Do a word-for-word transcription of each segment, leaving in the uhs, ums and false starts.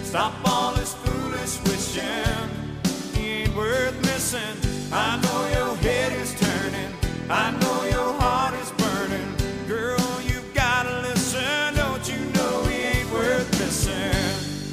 Stop all this foolish wishing. He ain't worth missing. I know your head is turning. I know your heart is burning. Girl, you gotta listen. Don't you know he ain't worth missing?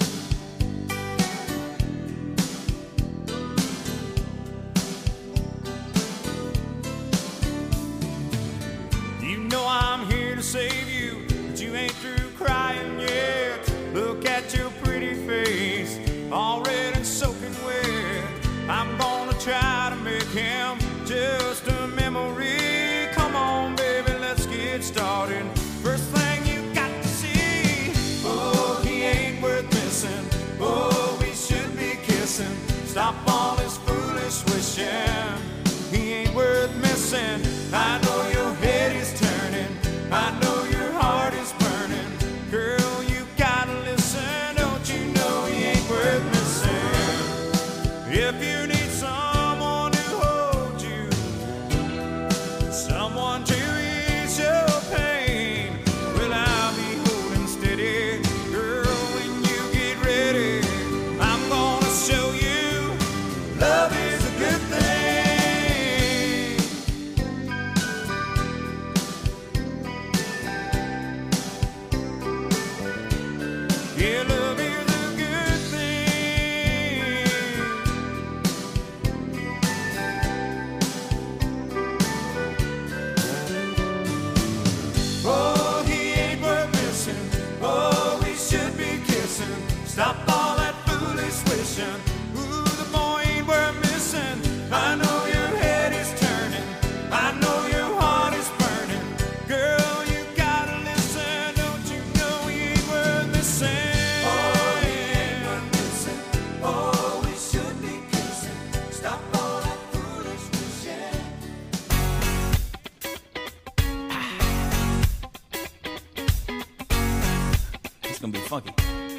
You know I'm here to save you, but you ain't through crying yet. Look at your pretty face, all red and soaking wet. I'm gonna try to make him just a memory. Come on, baby, let's get started. First thing you got to see, oh, he ain't worth missing. Oh, we should be kissing. Stop all this foolish wishing. He ain't worth missing. I know your head is turning. I know your heart is burning. Girl, you gotta listen. Don't you know he ain't worth missing? If you need someone to hold you, someone to ease your pain, well, I'll be holding steady. Girl, when you get ready, I'm gonna show you love is a good thing. Yeah, love is a good thing. Oh, he ain't worth missing. Oh, we should be kissing. Stop all that foolish wishing. Ooh, the boy ain't worth missing. I know your head is turning. I know your heart is burning. Girl, you gotta listen. Don't you know he ain't worth missing? Oh, he ain't worth missing. Oh, we should be kissing. Stop all that foolish wishing. It's gonna be funky.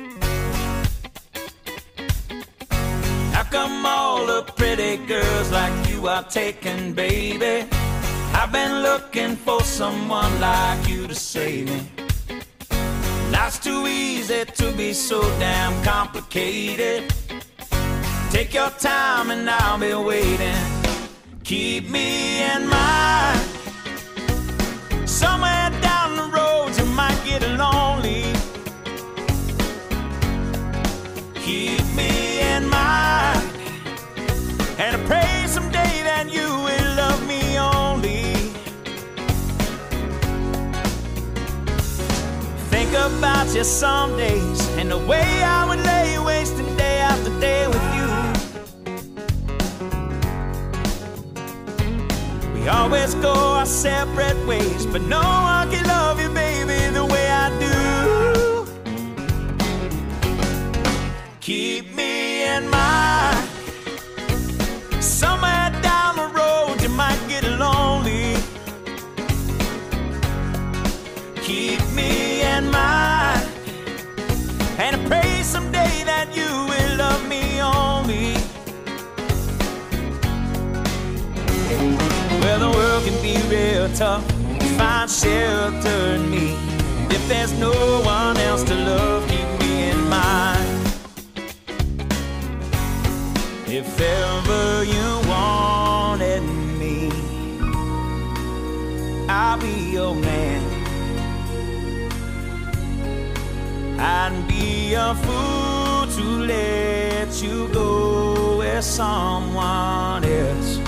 How come all the pretty girls like you are taken, baby? I've been looking for someone like you to save me. Life's too easy to be so damn complicated. Take your time and I'll be waiting. Keep me in mind. Somewhere down the road you might get lonely. Keep me in mind. And I pray someday that you will love me only. Think about you some days and the way I would lay wasting day after day with you. We always go our separate ways, but no one can love you, baby, the way I do. Keep me in mind. Somewhere down the road you might get lonely. Keep me in mind. And I pray someday that you will love me only. Well, the world can be real tough. Find shelter in me. If there's no one else to love, keep me in mind. If ever you wanted me, I'll be your man. I'd be a fool to let you go with someone else.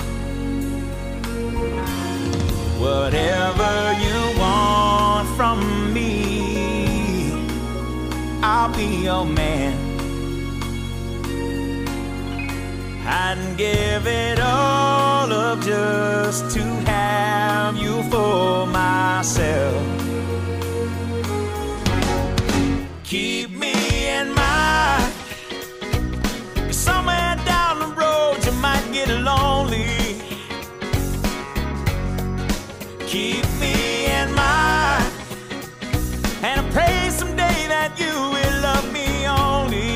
Whatever you want from me, I'll be your man. I'd give it all up just to have you for myself. Keep me in mind. Somewhere down the road you might get lonely. Keep me in mind. And I pray someday that you will love me only.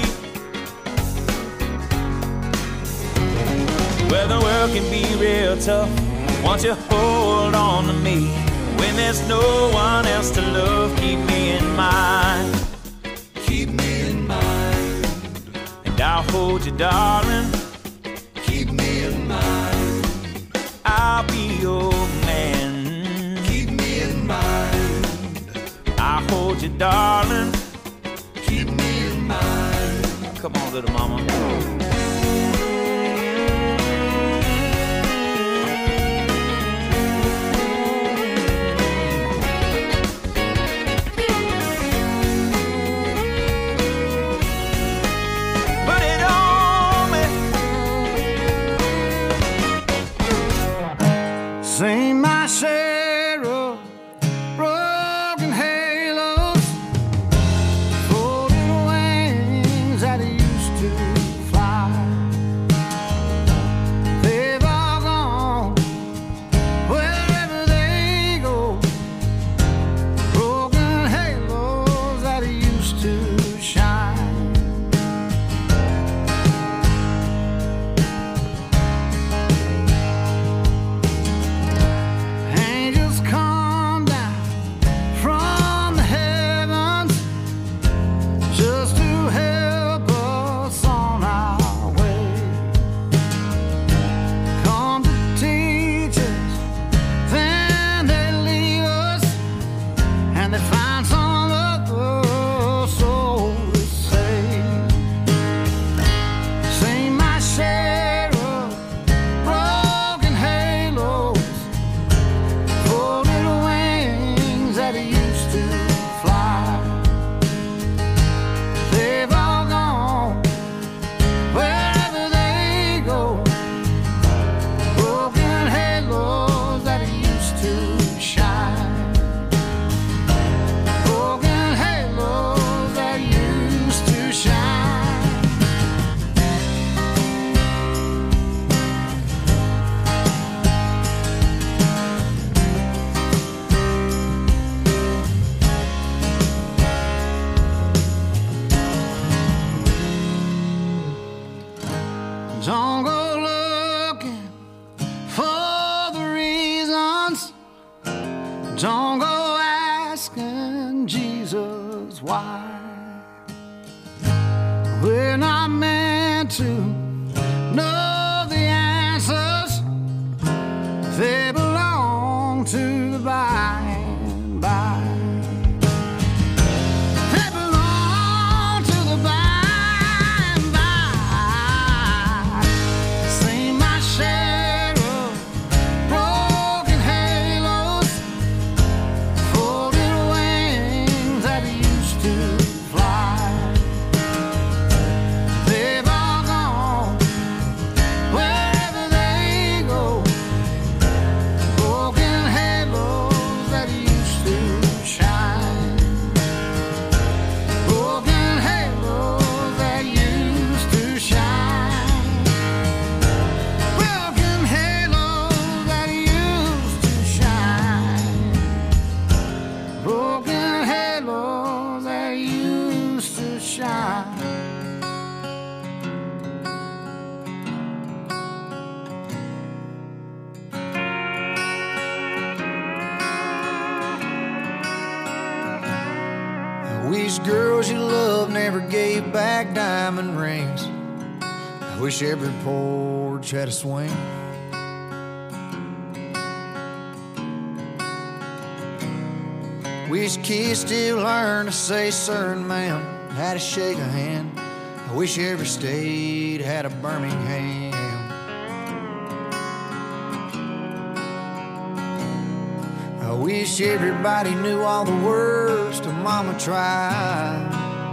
Well, the world can be real tough. Won't you hold on to me? When there's no one else to love, keep me in mind. Keep me in mind. I'll hold you, darling. Keep me in mind. I'll be your man. Keep me in mind. I'll hold you, darling. Keep me in mind. Come on, little mama. Sing my share of broken halos, folded wings that used to fly. They've all gone wherever they go, broken halos that used to shine. Don't go looking for the reasons. Don't go asking Jesus why. We're not meant to know the answers. They belong to the by and by. They belong to the by. Wish girls you love never gave back diamond rings. I wish every porch had a swing. Wish kids still learn to say sir and ma'am, how to shake a hand. I wish every state had a Birmingham. I wish everybody knew all the words to Mama Tried.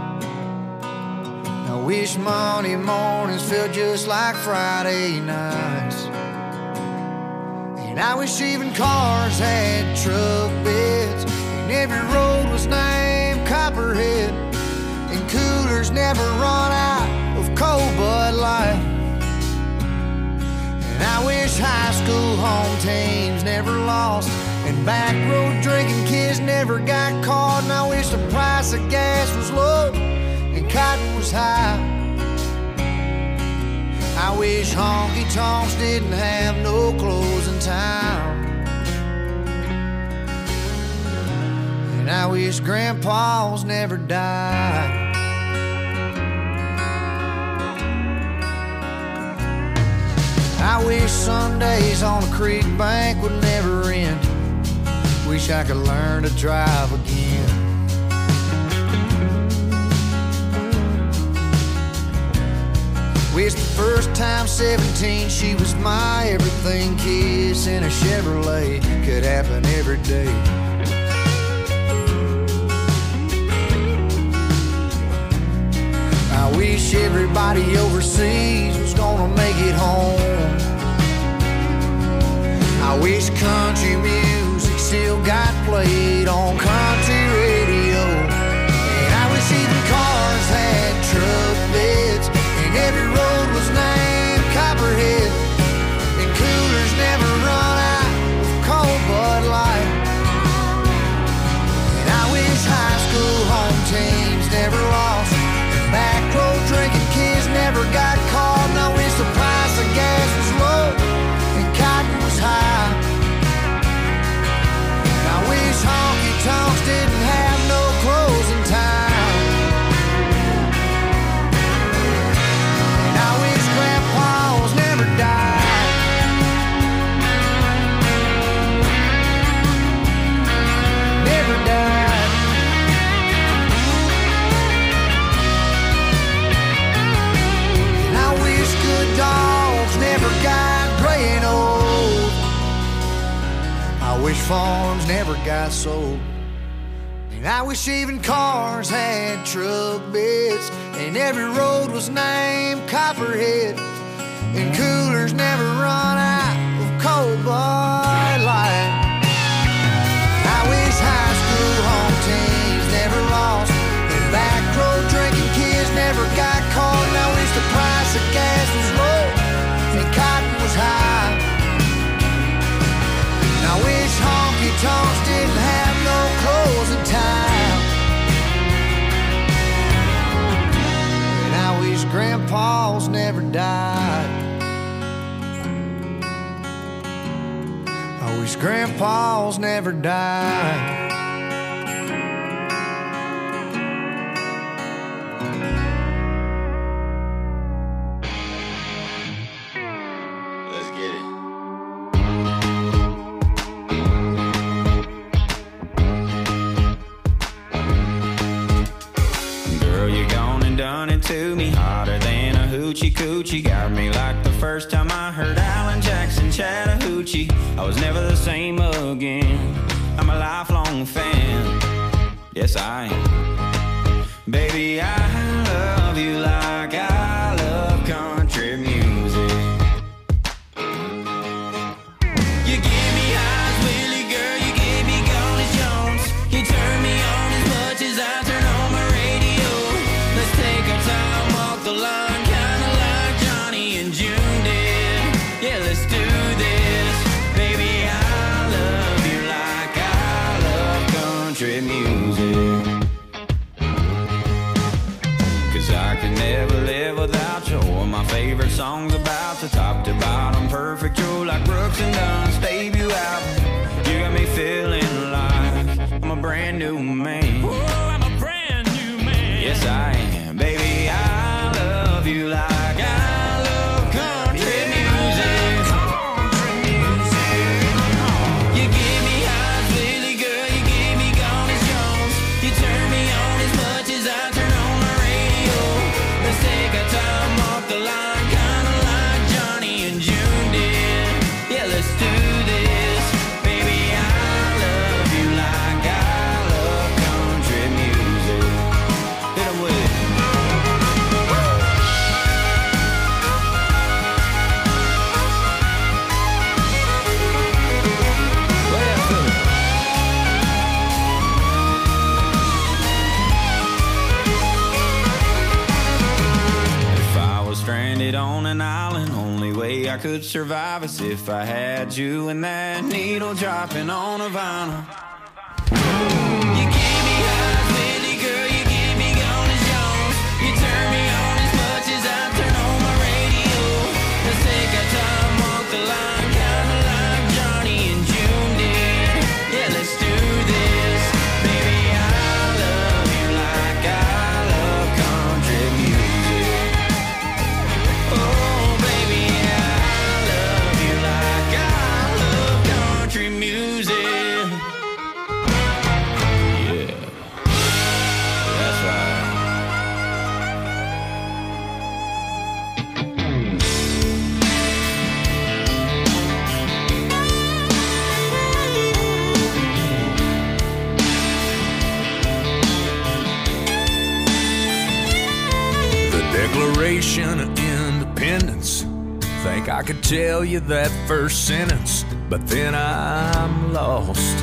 I wish Monday mornings felt just like Friday nights. And I wish even cars had truck beds, and every road was named Copperhead, and coolers never run out of cold Bud Light. And I wish high school home teams never lost, and back road drinking kids never got caught. And I wish the price of gas was low and cotton was high. I wish honky-tonks didn't have no closing time. And I wish grandpas never died. I wish Sundays on a creek bank would never end. Wish I could learn to drive again. Wish the first time seventeen she was my everything. Kiss in a Chevrolet could happen every day. I wish everybody overseas was gonna make it home. I wish country music still got played on country radio. And I wish even cars had truck beds, and every road was named Copperhead, and coolers never run out of cold Bud Light. And I wish high school home teams never lost, back road drinking kids never got caught. And I wish the price of gas was low and cotton was high. And I wish honky tonks didn't have no closing time. And I wish grandpas never died. Never died. And I wish good dogs never got gray and old. I wish farms never got sold. And I wish even cars had truck beds, and every road was named Copperhead, and coolers never run out of cold Bud Light. I wish high school home teams never lost, and back road drinking kids never got caught. And I wish the price of gas was low and cotton was high. And I wish honky tonks didn't have no closing time. And I wish grandpas never died. I wish grandpas never died. To me hotter than a hoochie coochie. Got me like the first time I heard Alan Jackson Chattahoochee. I was never the same again. I'm a lifelong fan. Yes, I am. Baby, I love you like I love country music. You give me eyes, Willie, girl, you give me Gladys Jones. You turn me on as much as I turn on my radio. Let's take our time, walk the line, kinda like Johnny and June did. Yeah, let's do this. Baby, I love you like I love country music. Cause I can never live without you, or my favorite songs about the top to bottom, perfect. You're like Brooks and Dunn's debut album. You got me feeling like I'm a brand new man. Whoa, I'm a brand new man. Yes, I am. Baby, I love you like I love country music. Country music. You give me eyes, Willie, girl, you give me Gladys Jones. You turn me on as much as I turn on my radio. Let's take our time off the line, kinda like Johnny and June did. Yeah, let's do this. Baby, I love you like I love country music. Hit 'em with it. Play that for me. If I was stranded on an island, only way I could survive is if I had you and that needle dropping on a vinyl. You give me eyes, Willie, girl, you give me Gladys Jones. You turn me on as much as I turn on my radio. Let's take our time, walk the line, kinda like Johnny and June did. Yeah, let's do this. Baby, I love you like I love country music. Oh, baby, I love Declaration of Independence. Think I could tell you that first sentence, but then I'm lost.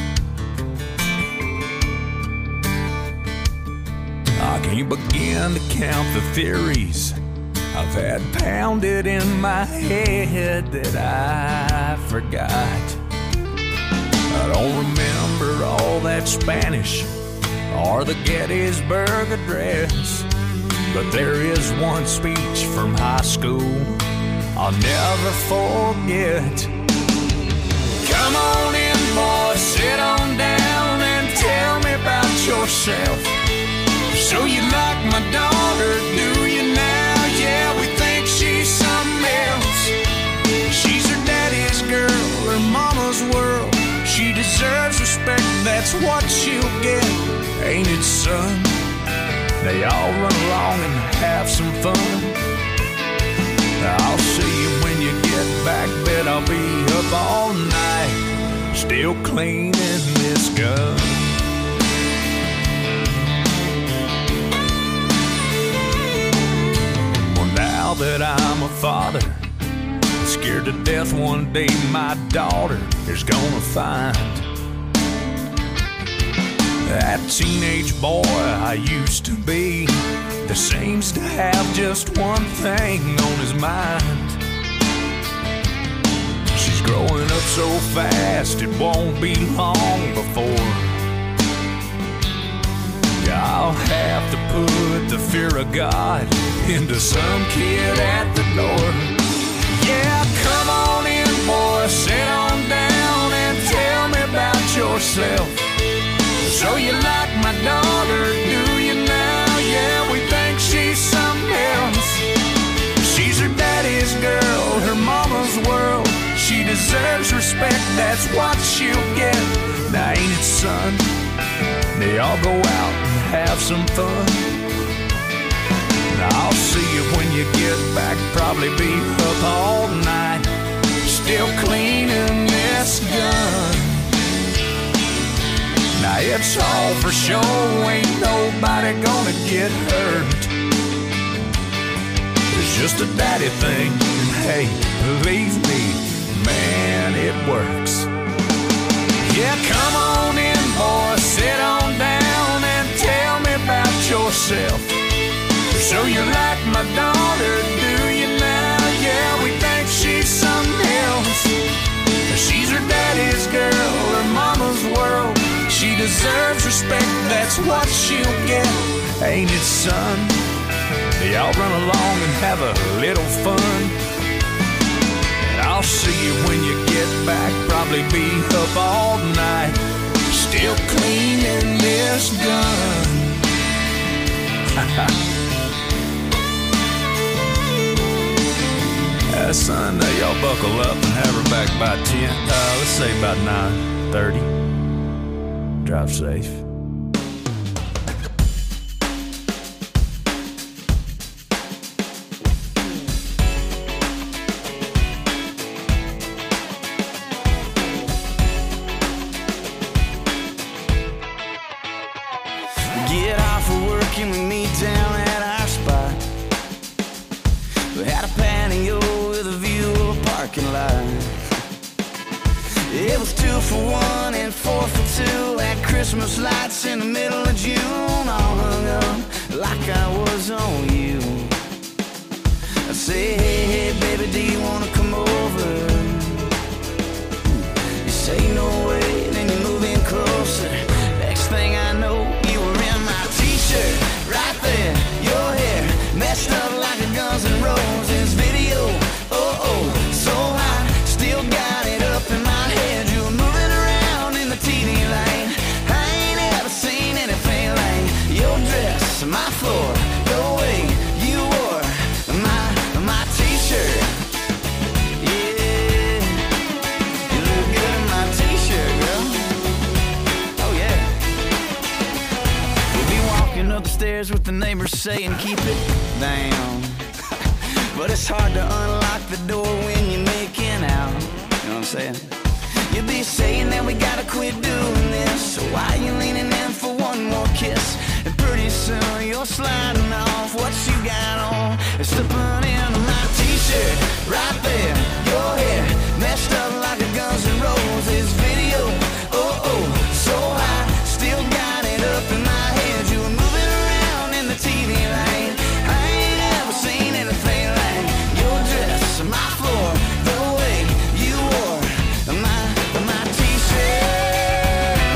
I can't begin to count the theories I've had pounded in my head that I forgot. I don't remember all that Spanish or the Gettysburg Address, but there is one speech from high school I'll never forget. Come on in, boy, sit on down and tell me about yourself. So you like my daughter, do you now? Yeah, we think she's something else. She's her daddy's girl, her mama's world. She deserves respect, that's what she'll get. Ain't it, son? They all run along and have some fun. I'll see you when you get back, bet I'll be up all night, still cleaning this gun. Well, now that I'm a father, I'm scared to death one day my daughter is gonna find that teenage boy I used to be that seems to have just one thing on his mind. She's growing up so fast it won't be long before I'll have to put the fear of God into some kid at the door. Yeah, come on in, boy, sit on down and tell me about yourself. So you like my daughter, do you now? Yeah, we think she's something else. She's her daddy's girl, her mama's world. She deserves respect, that's what she'll get. Now ain't it, son? They all go out and have some fun. Now I'll see you when you get back, probably be up all night, still cleaning this gun. Now it's all for show, ain't nobody gonna get hurt. It's just a daddy thing, and hey, believe me, man, it works. Yeah, come on in, boy, sit on down and tell me about yourself. So you like my daughter, do you now? Yeah, we think she's something else. She's her daddy's girl, her mama's world. She deserves respect, that's what she'll get. Ain't it, son? They all run along and have a little fun. And I'll see you when you get back, probably be up all night, still cleaning this gun. uh, son, uh, y'all buckle up and have her back by ten. Uh, let's say about nine thirty. Drive safe. Get off of work and we meet down at our spot. We had a patio with a view of a parking lot. It was two for one and four for two. Had Christmas lights in the middle of June, all hung up like I was on you. I say, hey, hey, baby, do you wanna come over? You say no way, then you move in closer. Next thing I know, you were in my t-shirt, right there. Your hair messed up like a Guns N' Roses video. Oh, oh, so hot, still got it up in my head. You were moving around in the T V light. I ain't ever seen anything like your dress, my floor, the way you wore my, my t-shirt. Yeah, you look good in my t-shirt, girl. Oh, yeah. We'll be walking up the stairs with the neighbors saying, keep it down. But it's hard to unlock the door when you're making out. You know what I'm saying? You'll be saying that we gotta quit doing this. So why you leaning in for one more kiss? And pretty soon you're sliding off what you got on. Slipping in my t-shirt, right there, your hair messed up like a Guns N' Roses video. Oh, oh, so high, still got it up in my head. You were moving around in the T V lane. I ain't ever seen anything like your dress, my floor, the way you wore my, my t-shirt,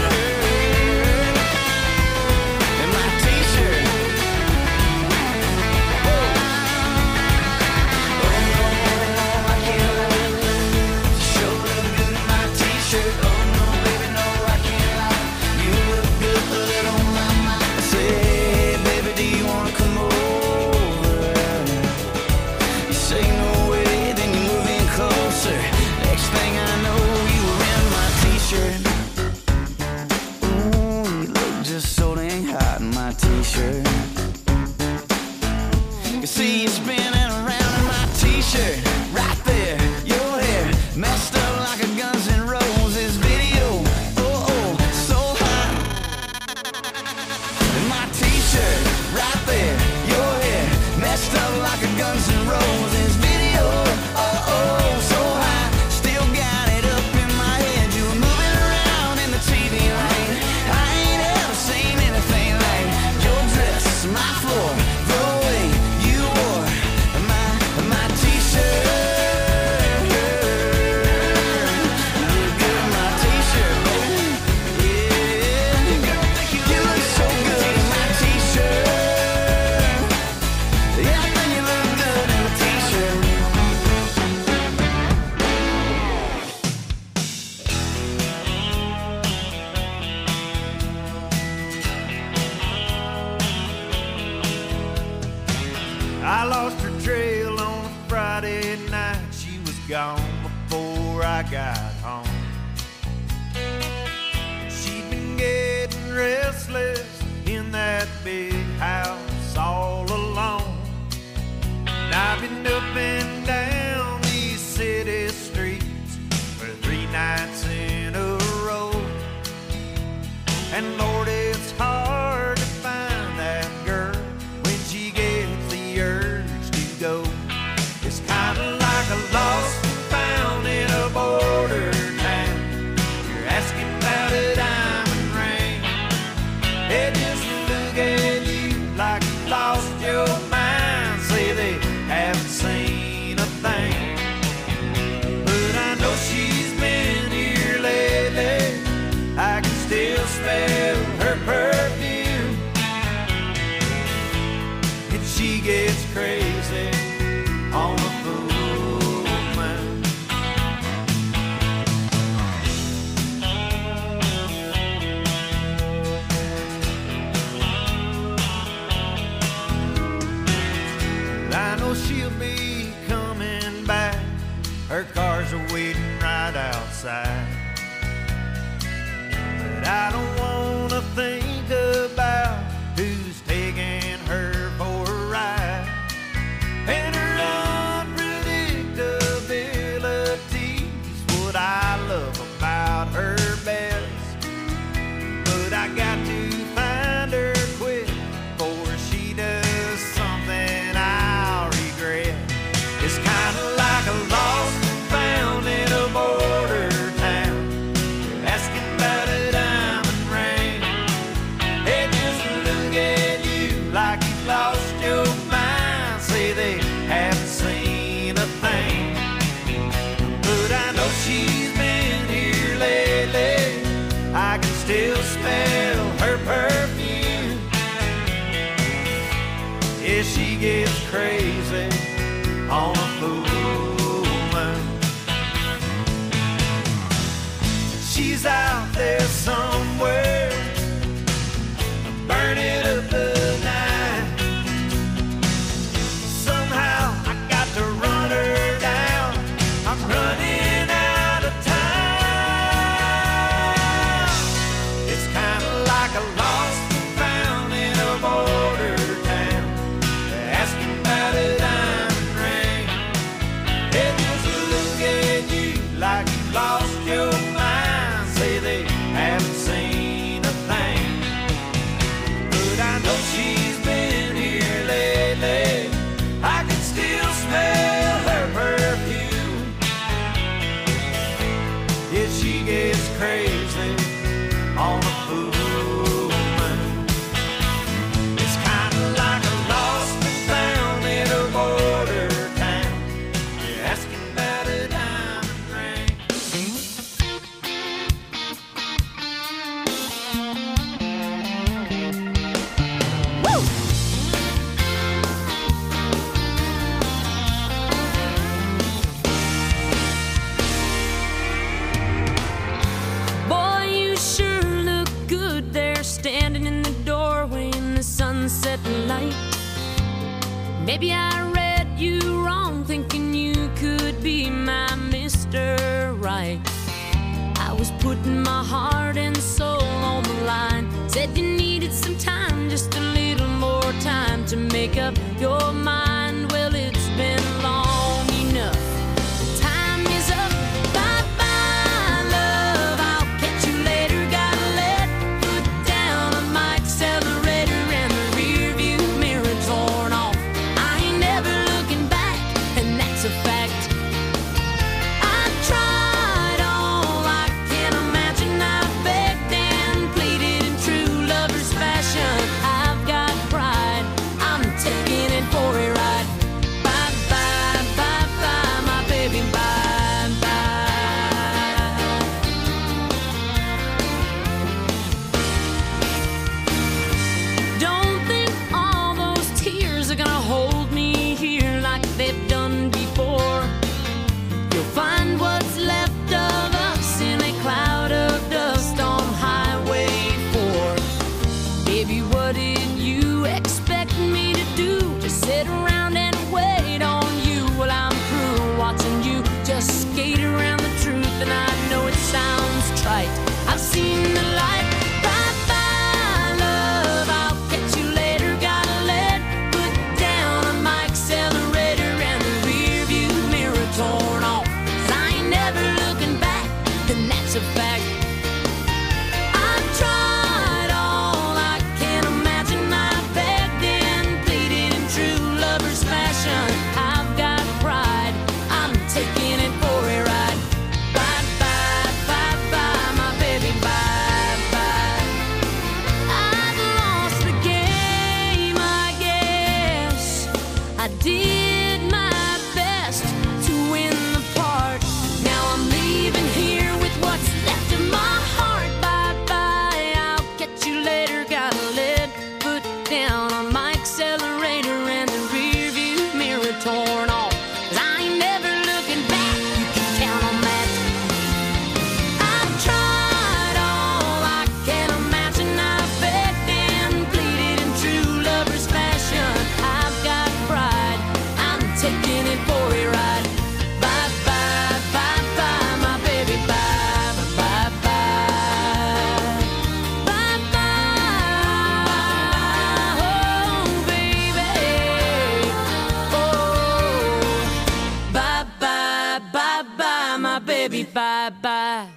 and my t-shirt. T-shirt. You see you spinning around in my t-shirt, right there, your hair messed up like a Guns N' Roses video. Oh, oh, so hot. In my t-shirt, right there, your hair messed up like a Guns N' Roses video. Oh, oh, so high, still got it up in my head. You were moving around in the T V lane. I ain't ever seen anything like your dress, my floor, the way you wore my, my t-shirt. Look good in my t-shirt, baby. Yeah, you look so good in my t-shirt. Yeah, I think you look good in my t-shirt. I lost her trail on a Friday night. She was gone before I got home. She'd been getting restless in that big house all alone. And I've been up and down these city streets for three nights in a row. And Lord, it's hard to find that girl when she gets the urge to go. It's kind of like a lost and found in a border town. You're asking about a diamond ring. They just look at you like you lost your mind. Say they haven't seen a thing. But I know she's been here lately. I can still smell her perfume. And she gets crazy on the full moon. I know she'll be coming back. Her cars are waiting right outside. But I don't wanna think about who's taking her for a ride. And her unpredictability's what I love about her best. But I got to find her quick before she does something I'll regret. It's kinda like a lost and found in a border town. You're asking about a diamond ring. They just look at you like you've lost your mind. Say they haven't seen a thing. But I know she's been here lately. I can still smell her perfume. Yeah, she gets crazy on a full moon. She's out there somewhere, burning up the night. Somehow I got to run her down. I'm running out of time. It's kind of like a lost and found in a border town. Asking about it Maybe I read you wrong, thinking you could be my Mister Right. I was putting my heart and soul on the line. Said you needed some time, just a little more time to make up your mind. Well, it's been long enough. Time is up. Bye-bye, love. I'll catch you later. Gotta let foot down on my accelerator and the rear view mirror torn off. I ain't never looking back, and that's a fact. I tried all I can imagine. I begged and pleaded in true lover's fashion. I've got pride. I'm taking it for a ride. Bye bye, bye bye, my baby, bye bye. Don't think all those tears are gonna hold me here like they've done before. You'll find what's left of us in a cloud of dust on Highway four. Baby, what did you expect me to do? Just sit around and wait on you while I'm through watching you just skate around the truth. And I know it sounds trite, I've seen the light. Bye bye, love, I'll catch you later. Gotta let foot down on my accelerator and the rear view mirror torn off. 'Cause I ain't never looking back, and that's a fact. I've tried all I can imagine. I begged and pleaded in true lover's fashion. I've got pride. I'm taking it for a ride. Bye bye, bye bye, my baby, bye bye. I've lost the game, I guess. I did my best to win the part. Now I'm leaving here with what's left of my heart. Bye bye, I'll catch you later. Gotta let foot down on my accelerator and the rear view mirror torn off. 'Cause I ain't never looking back, you can count on that. I've tried all I can imagine. I begged and pleaded in true lover's fashion. I've got pride. I'm taking it for a ride. Bye bye, bye bye, my baby, bye bye, bye bye, bye bye, oh baby, oh, bye bye, bye bye, my baby, bye bye.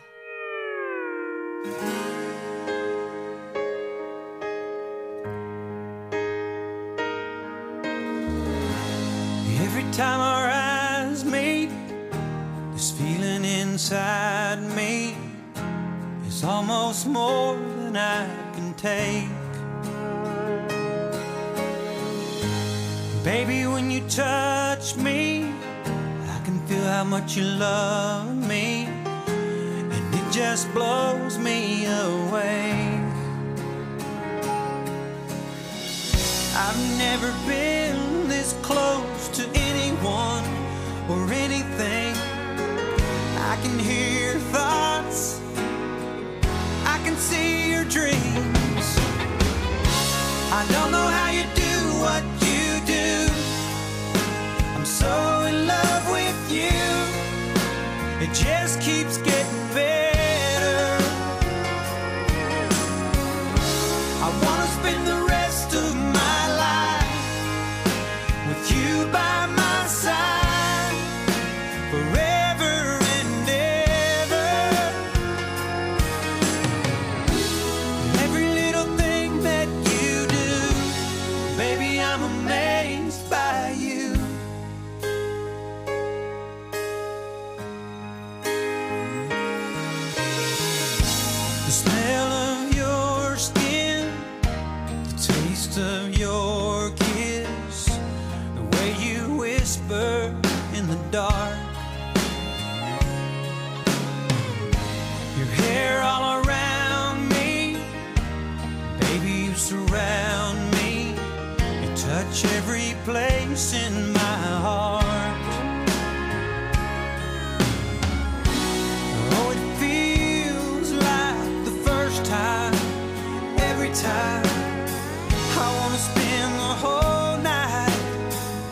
Every time our eyes meet, this feeling inside me is almost more than I can take. Baby, when you touch me, I can feel how much you love me, and it just blows me away. I've never been this close to anyone or anything. I can hear your thoughts, I can see your dreams. I don't know how you do what you do. I'm so in love with you. It just keeps getting better. I wanna spend the rest of my life with you by my side, forever and ever. Every little thing that you do, baby, I'm amazed by you. The smell of your skin, the taste of your kiss, the way you whisper in the dark, your hair all around me, baby, you surround me, you touch every place in my heart. Oh, it feels like the first time, every time. I wanna spend the whole night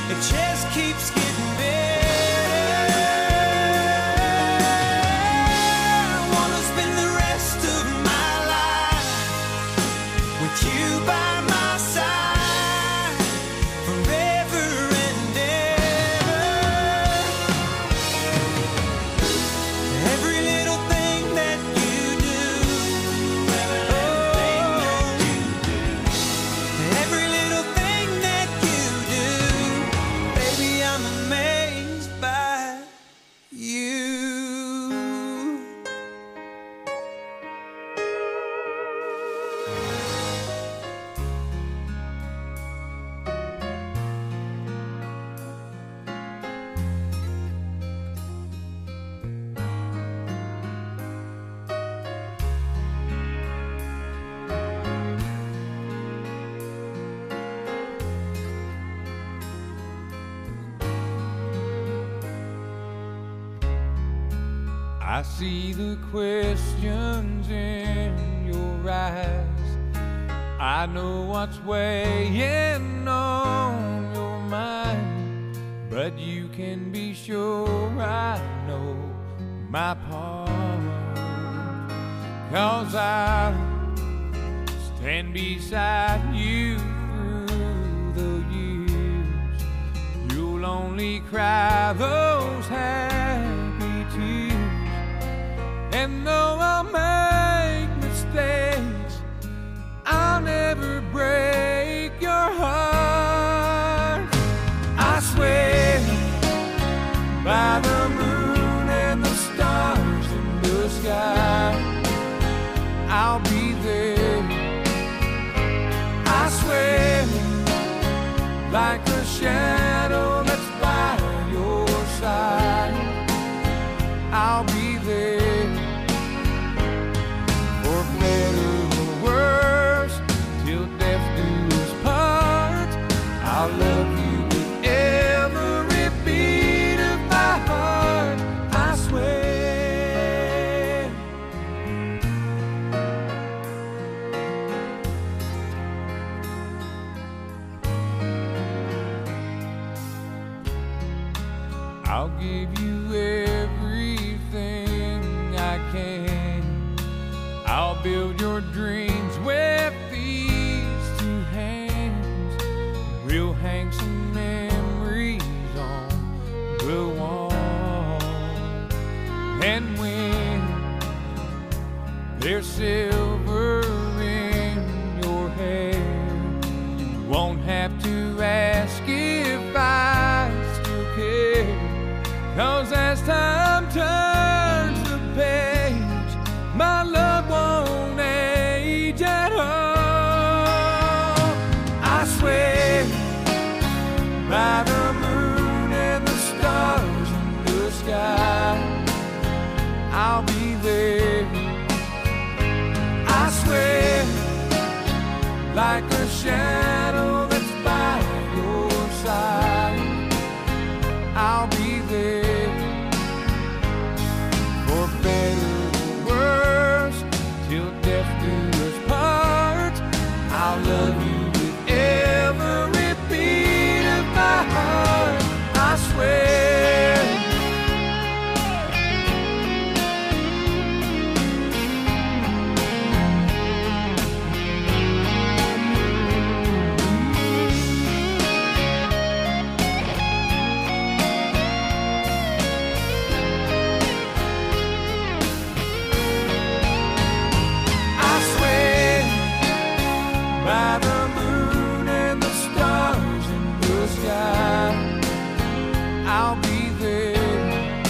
it just keeps getting better. I wanna spend the rest of my life with you by my side forever and ever. Every little thing that you do, oh, every little thing that you do, baby, I'm amazed by you. I see the questions in your eyes. I know what's weighing on your mind, but you can be sure I know my part. 'Cause I'll stand beside you through the years. You'll only cry those happy tears. And though I'll make mistakes, I'll never break your heart. I swear by the moon and the stars in the sky, I'll be there. I swear like a shadow that's by your side, I'll be there. For better or worse, till death do us part, I'll love you with every beat of my heart. I swear. I'll give you everything I can. I'll build your dreams with these two hands. We'll hang some memories on the wall. And when there's silver in your hair, you won't have to ask if I still care. 'Cause as time turns the page, my love won't age at all. I swear by the moon and the stars in the sky, I'll be there. I swear like a shadow that's by your side, I'll be there. For better or worse, till death do us part, I'll love you with every beat of my heart. I swear. By the moon and the stars in the sky, I'll be there.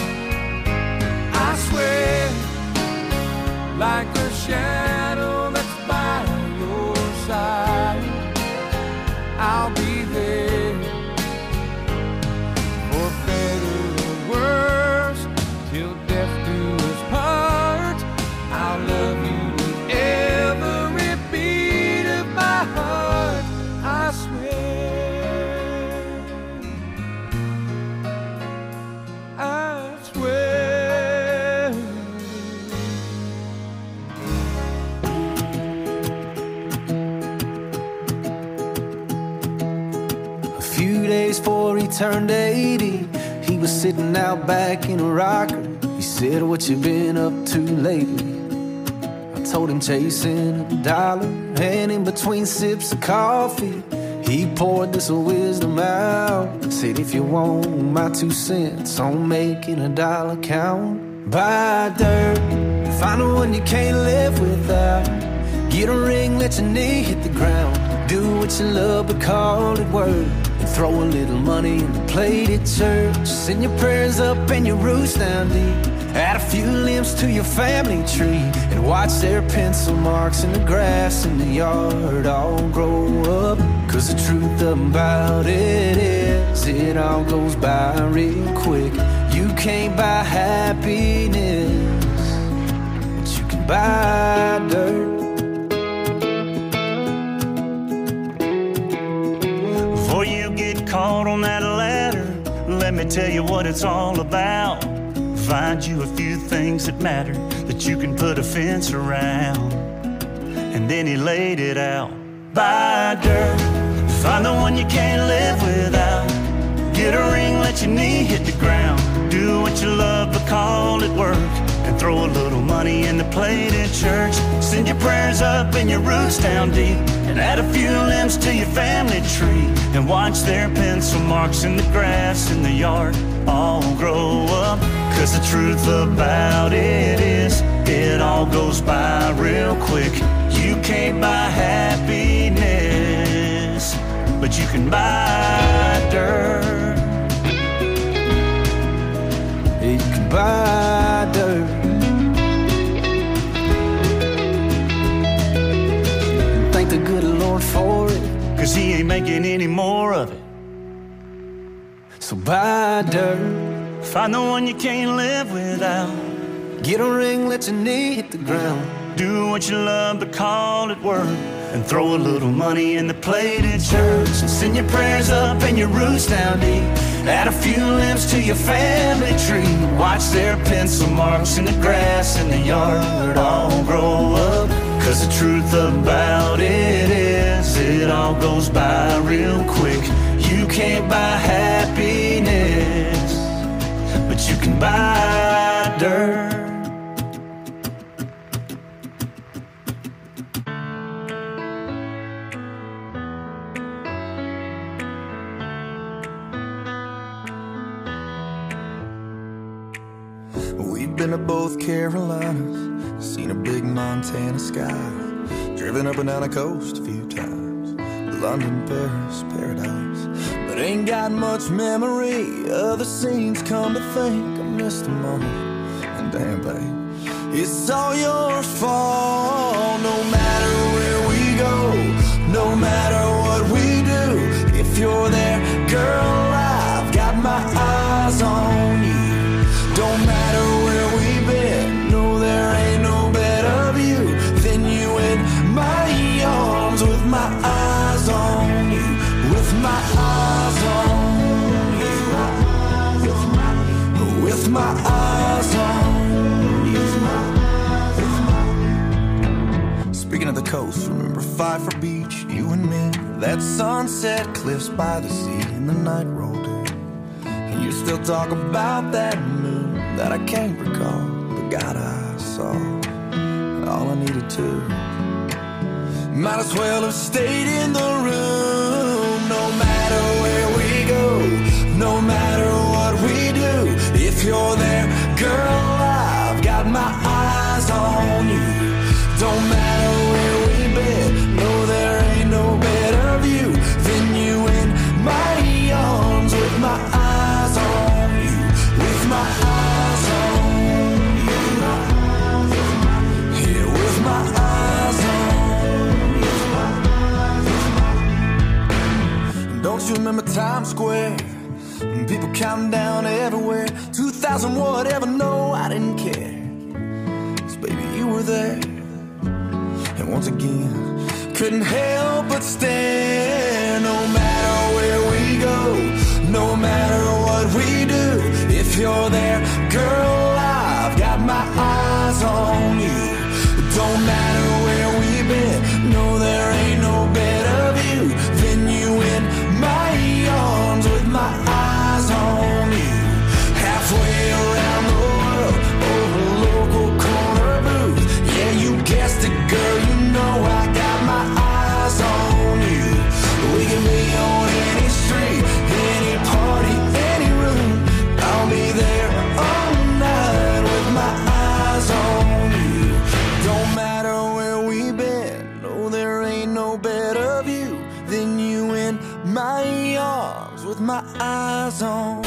I swear like a shadow that's by your side, I'll be there. For better or worse, till death do us part, I'll love you with every beat of my heart. I swear. before he turned eighty. He was sitting out back in a rocker. He said, what you been up to lately? I told him chasing a dollar, and in between sips of coffee he poured this wisdom out. Said, if you want my two cents on making a dollar count, buy dirt, find the one you can't live without. Get a ring, let your knee hit the ground. Do what you love, but call it work. And throw a little money in the plate at church. Send your prayers up and your roots down deep. Add a few limbs to your family tree, and watch their pencil marks in the grass in the yard all grow up. Cause the truth about it is, it all goes by real quick. You can't buy happiness, but you can buy dirt. Before you get caught on that ladder, let me tell you what it's all about. Find you a few things that matter, that you can put a fence around. And then he laid it out. Buy dirt, find the one you can't live without. Get a ring, let your knee hit the ground. Do what you love, but call it work. And throw a little money in the plate at church. Send your prayers up and your roots down deep. And add a few limbs to your family tree. And watch their pencil marks in the grass in the yard all grow up. Cause the truth about it is, it all goes by real quick. You can't buy happiness, but you can buy dirt. You can buy dirt. And thank the good Lord for it, cause he ain't making any more of it. So buy dirt. Find the one you can't live without. Get a ring, let your knee hit the ground. Do what you love, but call it work. And throw a little money in the plate at church. And send your prayers up and your roots down deep. Add a few limbs to your family tree. Watch their pencil marks in the grass in the yard all grow up. Cause the truth about it is, it all goes by real quick. You can't buy happiness, but you can buy dirt. We've been to both Carolinas, seen a big Montana sky, driven up and down the coast a few times, London, Paris, paradise. But ain't got much memory of the scenes, come to think I missed them all. And damn, babe, it's all your fault. No matter where we go, no matter what we do, if you're there, girl, I've got my eyes on you. Don't matter where we've been, no, there ain't no better view than you in my arms, with my eyes on you, with my eyes on you, with my eyes on you. Speaking of the coast, remember Pfeiffer Beach, you and me, that sunset cliffs by the sea, and the night rolled in, and you still talk about that moon that I can't recall, but God, I saw all I needed to. Might as well have stayed in the room. No matter where we go, no matter what we do, if you're there, girl, I've got my eyes on you. Don't matter where we've been, no, there ain't no better view than you in my arms, with my eyes on you, with my eyes. Don't you remember Times Square? And people counting down everywhere. two thousand whatever, no, I didn't care. 'Cause baby, you were there. And once again, couldn't help but stare. No matter where we go, no matter what we do, if you're there, girl, I've got my eyes on you. Don't matter where we've been, no, there ain't no better view than you in my arms, with my on.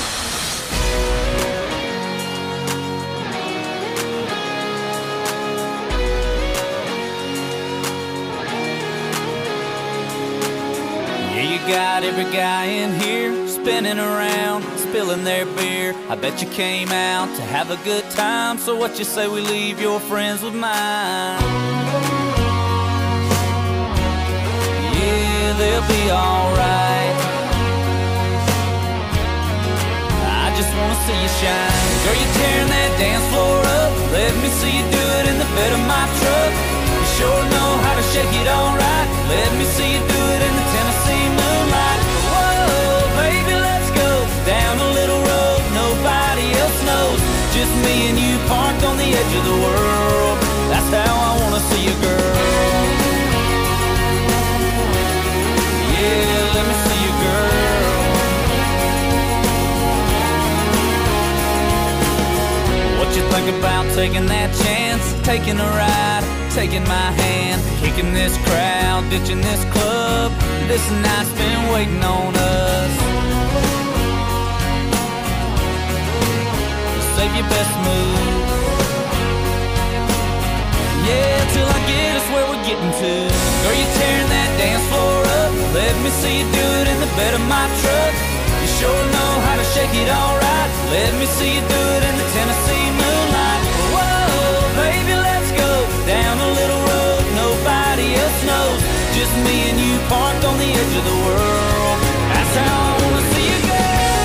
Yeah, you got every guy in here spinning around, spilling their beer. I bet you came out to have a good time. So what you say we leave your friends with mine? Yeah, they'll be alright. I just wanna see you shine. Girl, you tearing that dance floor up. Let me see you do it in the bed of my truck. You sure know how to shake it alright. Let me see you do it in the Tennessee moonlight. Whoa, baby, let's go down a little road nobody else knows. Just me and you parked on the edge of the world. That's how I wanna see you, girl. Yeah, let me see you, girl. What you think about taking that chance? Taking a ride, taking my hand, kicking this crowd, ditching this club. This night's been waiting on us. Save your best move. Yeah, till I get us where we're getting to. Girl, you tearing that dance floor up. Let me see you do it in the bed of my truck. You sure know how to shake it alright. Let me see you do it in the Tennessee moonlight. Whoa, baby, let's go down a little road nobody else knows. Just me and you parked on the edge of the world. That's how I wanna see you go.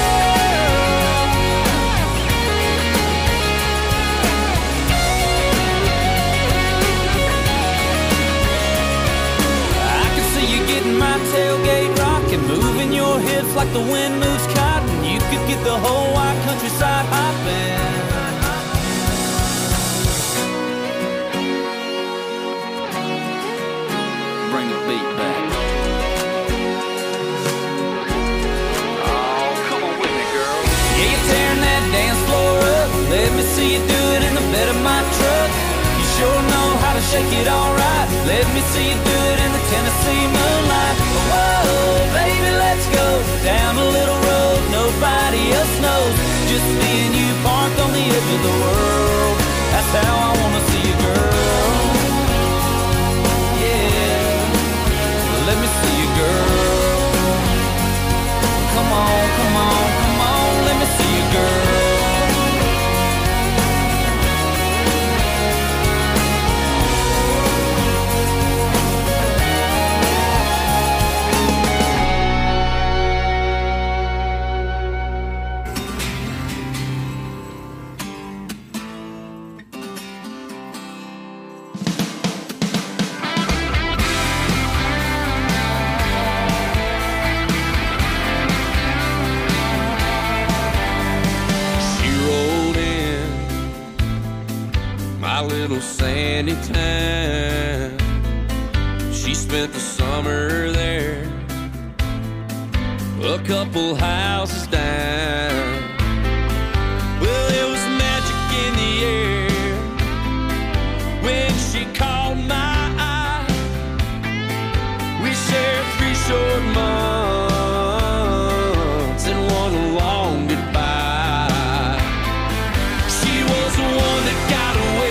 My tailgate rocking, moving your hips like the wind moves cotton. You could get the whole wide countryside hopping. Bring the beat back. Oh, come on with me, girl. Yeah, you're tearing that dance floor up. Let me see you do it in the bed of my truck. You sure know how to shake it alright. Let me see you do it in the Tennessee moonlight. Whoa, baby, let's go down a little road nobody else knows. Just me and you parked on the edge of the world. That's how I wanna see you, girl. Yeah, let me see you, girl. Come on, come on, come on, let me see you, girl. Little sandy town. She spent the summer there, a couple houses down. Well, there was magic in the air when she caught my eye. We shared three short months and one long goodbye. She was the one that got away,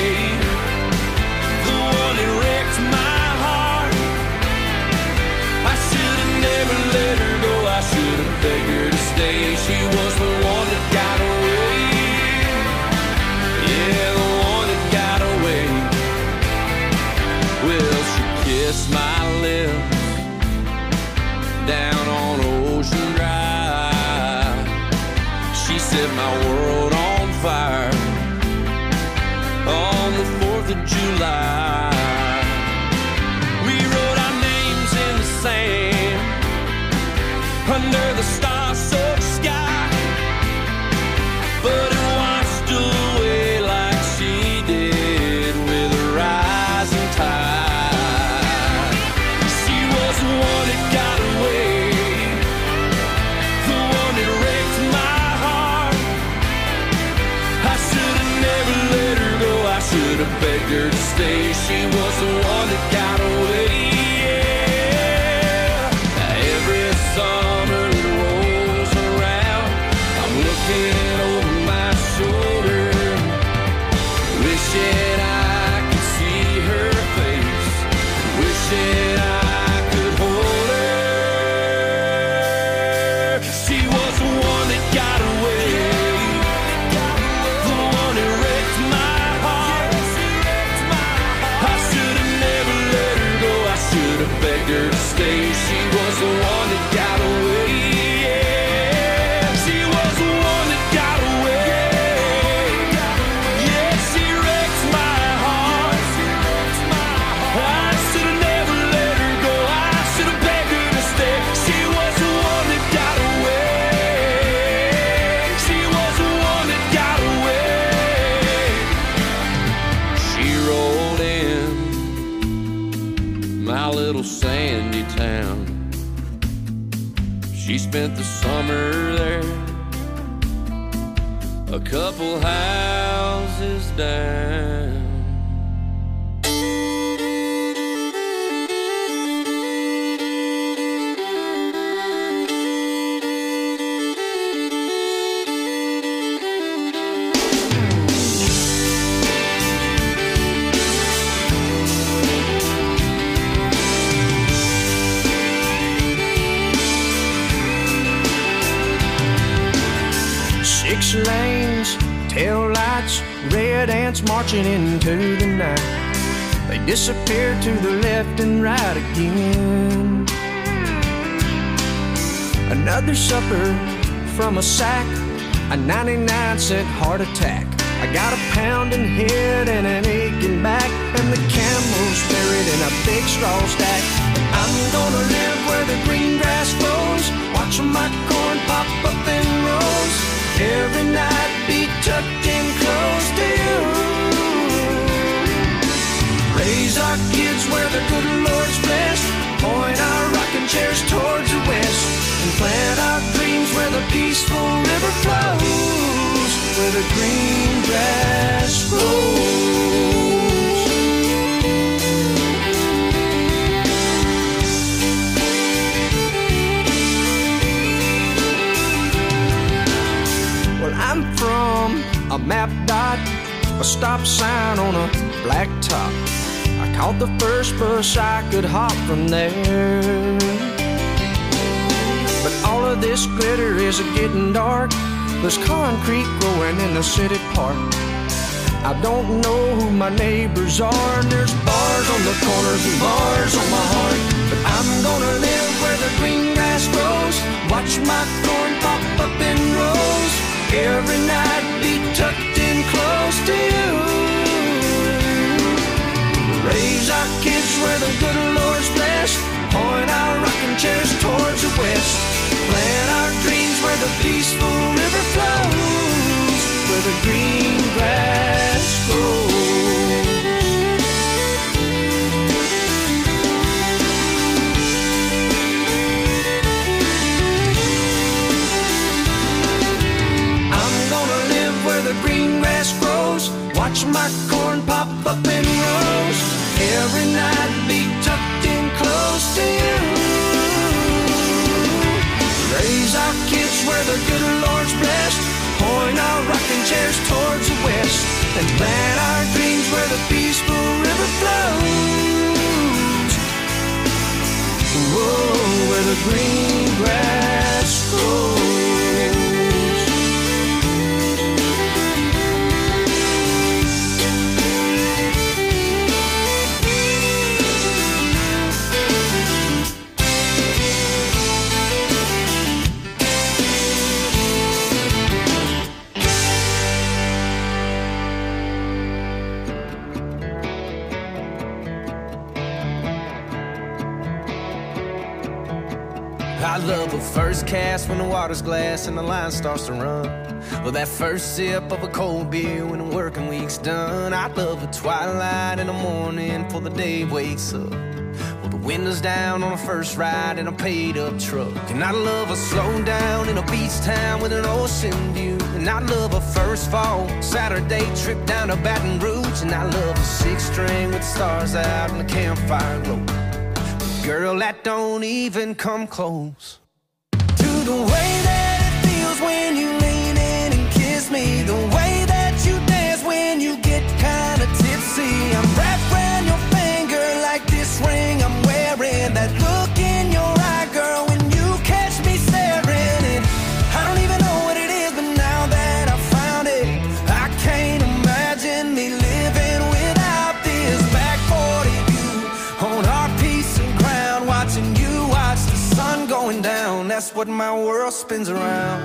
begged her to stay. She was the one that got away. Yeah, the one that got away. Well, she kissed my lips down on Ocean Drive. She set my world on fire on the fourth of July. We wrote our names in the sand under the star-soaked sky, but it washed away like she did with a rising tide. She was the one that got away, the one that wrecked my heart. I should have never let her go. I should have begged her to stay. She was the one that got away. Yeah, every summer that rolls around, little sandy town. She spent the summer there, a couple houses down. Six lanes, tail lights, red ants marching into the night. They disappear to the left and right again. Another supper from a sack, a ninety-nine cent heart attack. I got a pounding head and an aching back, and the camel's buried in a big straw stack. I'm gonna live where the green grass grows, watch my corn pop up in rows. Every night be tucked in close to you. Raise our kids where the good Lord's blessed, point our rocking chairs towards the west, and plant our dreams where the peaceful river flows, where the green grass grows. I'm from a map dot, a stop sign on a black top. I caught the first bus I could hop from there. But all of this glitter is getting dark. There's concrete growing in the city park. I don't know who my neighbors are, and there's bars on the corners and bars on my heart. But I'm gonna live where the green grass grows, watch my corn pop up in rows. Every night be tucked in close to you. Raise our kids where the good Lord's blessed, point our rocking chairs towards the west, plant our dreams where the peaceful river flows, where the green grass grows. The green grass grows, watch my corn pop up in rows. Every night be tucked in close to you. Raise our kids where the good Lord's blessed, point our rocking chairs towards the west, and plant our dreams where the peaceful river flows. Whoa, where the green grass grows. I love a first cast when the water's glass and the line starts to run. Or that first sip of a cold beer when the working week's done. I love a twilight in the morning before the day wakes up. Well, the windows down on a first ride in a paid-up truck. And I love a slow down in a beach town with an ocean view. And I love a first fall Saturday trip down to Baton Rouge. And I love a six-string with stars out and a campfire glow. Girl, that don't even come close to the way that it feels when you lean in and kiss me. The way that you dance when you get kinda tipsy. I'm wrapped around your finger like this ring I'm wearing. That look in your eye, girl, when you catch me staring. And I don't even know what it is, but now that I found it, I can't imagine me living without this. Back forty view on our piece of ground, watching you watch the sun going down. That's what my world spins around.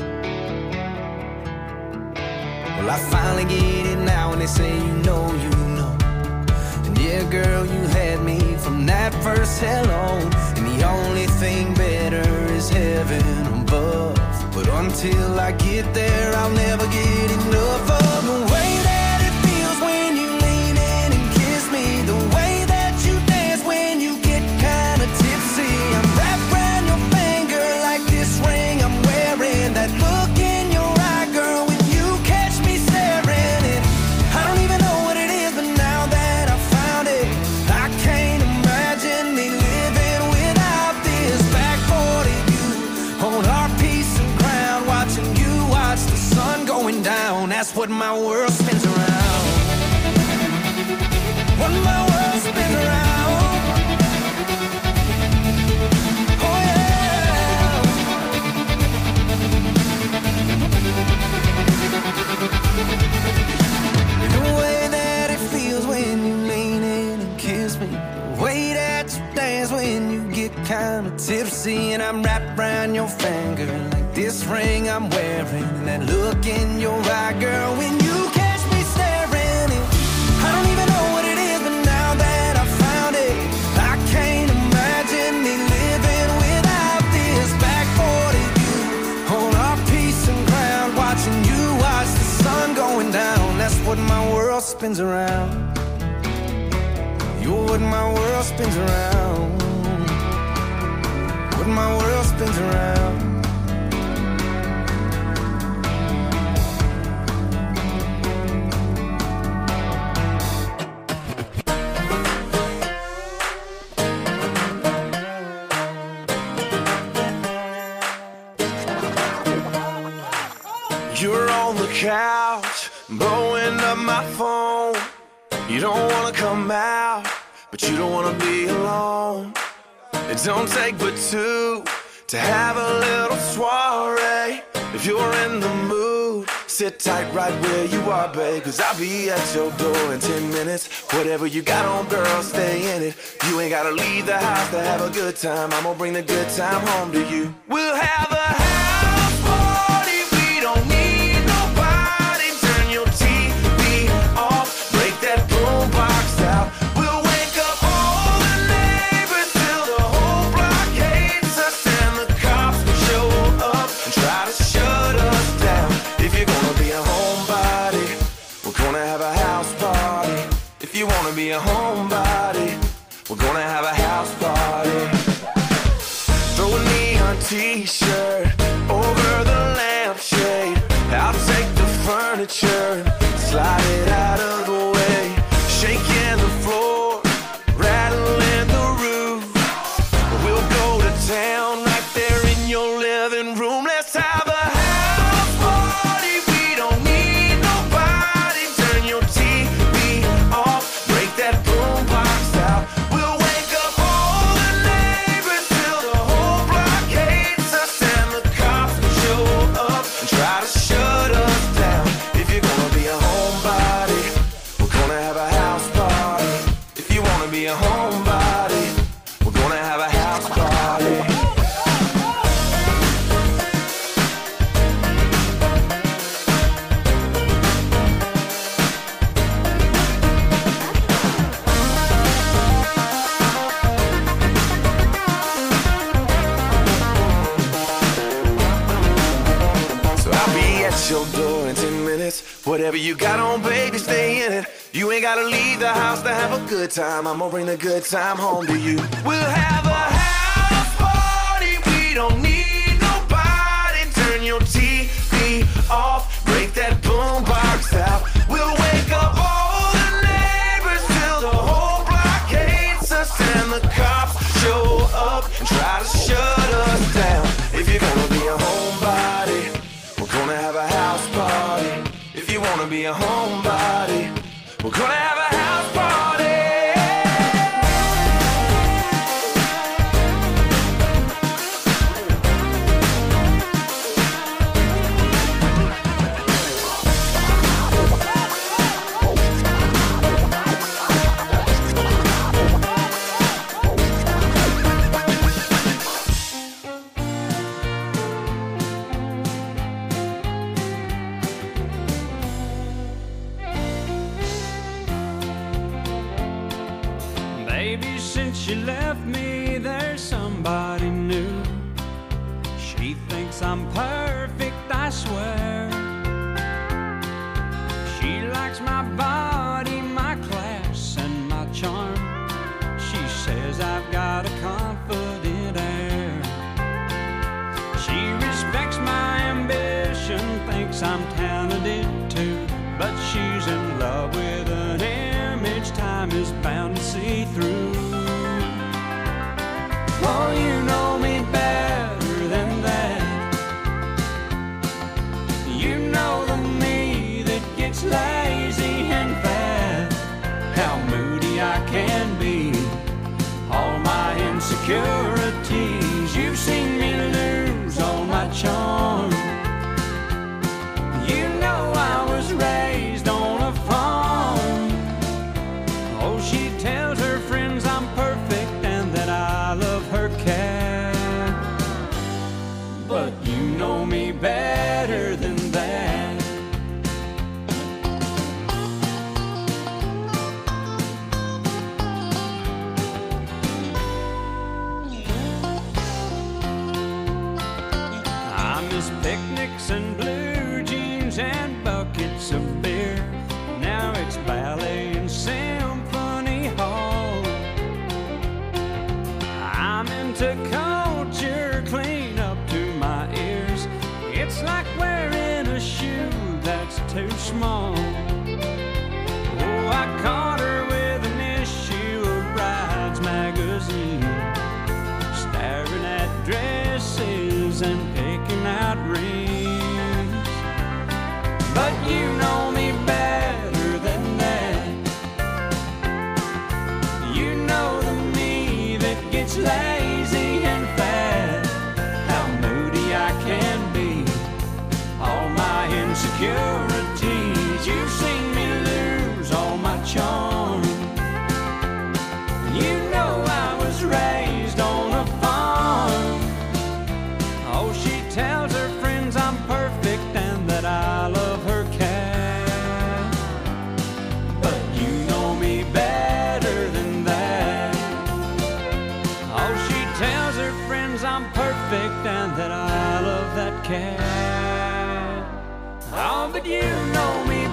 Well, I finally get it now when they say you know, you know. And yeah, girl, you had me from that first hello. And the only thing better is heaven above. But until I get there, I'll never get enough of the way that it feels when you lean in and kiss me. The way that you dance when you get going down. That's what my world spins around. What my world spins around. Oh yeah. The way that it feels when you lean in and kiss me, the way that you dance when you get kinda tipsy, and I'm wrapped around your finger like this ring I'm wearing, and that look in your eye, girl, when you catch me staring. And I don't even know what it is, but now that I found it, I can't imagine me living without this. Back forty view on our piece of ground, watching you watch the sun going down. That's what my world spins around. You're what my world spins around. What my world spins around. You're on the couch, blowing up my phone. You don't wanna come out, but you don't wanna be alone. It don't take but two to have a little soiree. If you're in the mood, sit tight right where you are, babe, cause I'll be at your door in ten minutes. Whatever you got on, girl, stay in it. You ain't gotta leave the house to have a good time. I'm gonna bring the good time home to you. We'll have a house party, we don't need nobody. Turn your T V off, break that boombox out. We'll wake up all the neighbors till the whole block hates us, and the cops show up and try to shut us down. If you're gonna be a homebody, we're gonna have a house party. If you wanna be a homebody, we're gonna have a house party. Throw a neon t-shirt over the lampshade. I'll take the furniture, slide it out of the way. Shaking the floor, rattling the roof. We'll go to town right there in your living room. Let's have a house party, we don't need nobody. Turn your T V off, break that boombox out. We'll wake up all the neighbors till the whole block hates us, and the cops show up and try to shut us down. If you're gonna be a homebody, we're gonna have a house party. If you wanna be a homebody, we're gonna have a house party. So I'll be at your door in ten minutes. Whatever you got on, baby, stay in it. You ain't gotta leave the house to have a good time. I'm gonna bring the good time home to you. We'll have a house party, we don't need nobody. Turn your T V off, break that boombox out. We'll wake up all the neighbors till the whole block hates us, and the cops show up and try to shut us down. If you're gonna be a homebody, we're gonna have a house party. If you wanna be a homebody, we're gonna have a house party. Baby, since you left me, there's somebody new. She thinks I'm perfect, I swear. She likes my body, my class, and my charm. She says I've got a confident air. She respects my ambition, thinks I'm talented too, but she's in love with an image time is bound to see through. Oh, you know me better than that. You know the insecurities. You've seen me lose all my charm. You know I was raised on a farm. Oh, she tells her friends I'm perfect and that I love her cat. But you know me better than that. Picnics and blue jeans and buckets of beer. Now it's ballet and symphony hall. I'm into culture clean up to my ears. It's like wearing a shoe that's too small. Oh, I caught her with an issue of Brides magazine, staring at dresses and picking out rings. But you know me better than that. You know the me that gets lazy and fat, how moody I can be, all my insecurities. You've seen me lose all my charm. You know I was raised on a farm. Oh, she tells her friends I'm perfect and that I love her cat. But you know me better than that. Oh, she tells her friends I'm perfect and that I love that cat. Oh, but you know me